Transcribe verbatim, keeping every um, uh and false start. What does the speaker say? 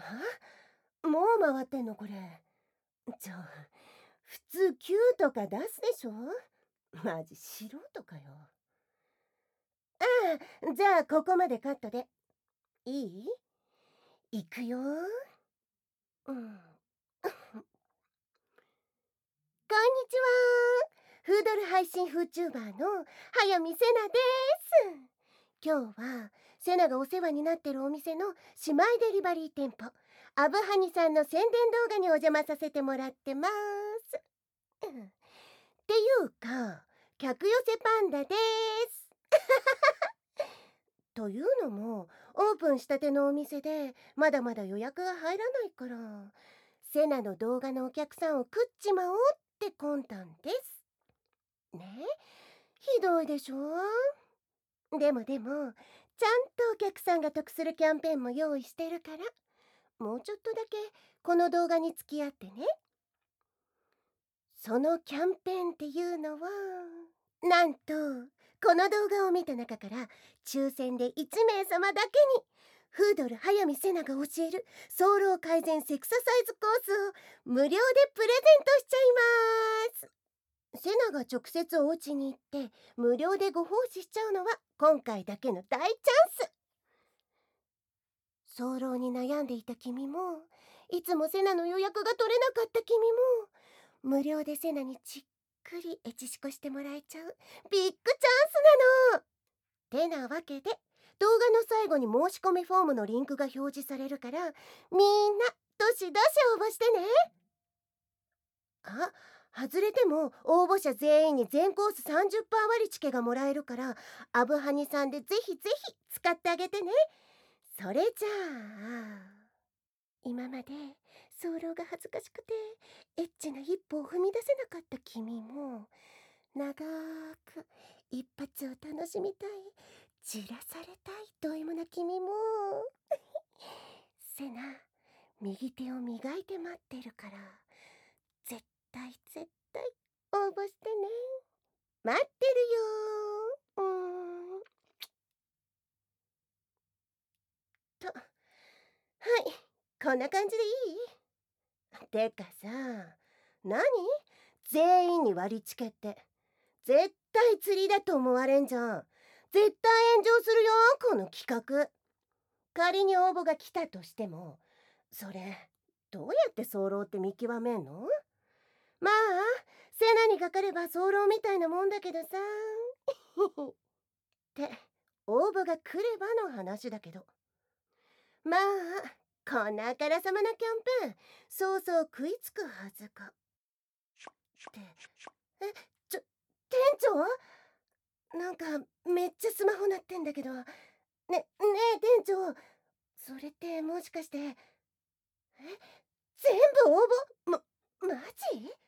もう回ってんのこれ。ちょ、普通きゅうとか出すでしょ。マジ素人かよ。ああ、じゃあここまでカットで。いい？いくよ。うん。こんにちは。フードル配信 フーチューバー の早見せなです。今日はセナがお世話になってるお店の姉妹デリバリー店舗アブハニさんの宣伝動画にお邪魔させてもらってます。うん、っていうか客寄せパンダです。というのもオープンしたてのお店でまだまだ予約が入らないからセナの動画のお客さんを食っちまおうって魂胆です。ね、ひどいでしょ。でもでもちゃんとお客さんが得するキャンペーンも用意してるからもうちょっとだけこの動画に付き合ってね。そのキャンペーンっていうのはなんとこの動画を見た中から抽選でいちめいさまだけにフードル早見せなが教える早漏改善セクササイズコースを無料でプレゼントしちゃいます。セナが直接お家に行って無料でご奉仕しちゃうのは今回だけの大チャンス。早漏に悩んでいた君もいつもセナの予約が取れなかった君も無料でセナにじっくりエチシコしてもらえちゃうビッグチャンスなの。てなわけで動画の最後に申し込みフォームのリンクが表示されるからみんなどしどし応募してね。あ、外れても応募者全員に全コース さんじゅっパーセント 割チケがもらえるからアブハニさんでぜひぜひ使ってあげてね。それじゃあ今まで早漏が恥ずかしくてエッチな一歩を踏み出せなかった君も長く一発を楽しみたいじらされたいド M な君もセナ右手を磨いて待ってるから絶対絶対応募してね。待ってるよ。うーんと、はい、こんな感じでいい？てかさ、何？全員に割りチケって絶対釣りだと思われんじゃん。絶対炎上するよこの企画。仮に応募が来たとしてもそれどうやって早漏って見極めんの？まあセナにかかれば早漏みたいなもんだけどさって応募が来ればの話だけど、まあこんなあからさまなキャンペーンそうそう食いつくはずかってえちょ店長なんかめっちゃスマホ鳴ってんだけどねねえ店長それってもしかしてえ全部応募まマジ